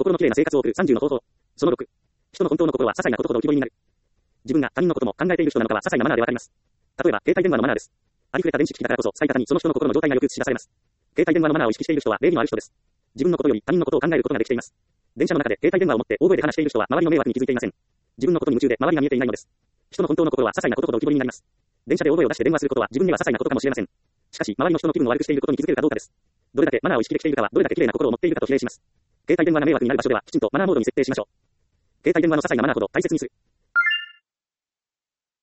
心のきれいな生活を送る30の方法。その6。人の本当の心は些細なことほど浮き彫りになる。自分が他人のことも考えている人なのかは些細なマナーでわかります。例えば、携帯電話のマナーです。ありふれた電子機器だからこそ、使い方にその人の心の状態がよく映し出されます。携帯電話のマナーを意識している人は礼儀のある人です。自分のことより他人のことを考えることができています。電車の中で携帯電話を持って大声で話している人は周りの迷惑に気づいていません。自分のことに夢中で周りが見えていないのです。人の本当の心は些細なことほど浮き彫りになります。電車で大声を出して電話することは自分には些細なことかもしれません。しかし、周りの人の気分を悪くしていることに気づけるかどうかです。どれだけマナーを意識できているかは、どれだけ綺麗な心を持っているかと比例します。携帯電話が迷惑になる場所では、きちんとマナーモードに設定しましょう。携帯電話の些細なマナーほど大切にする。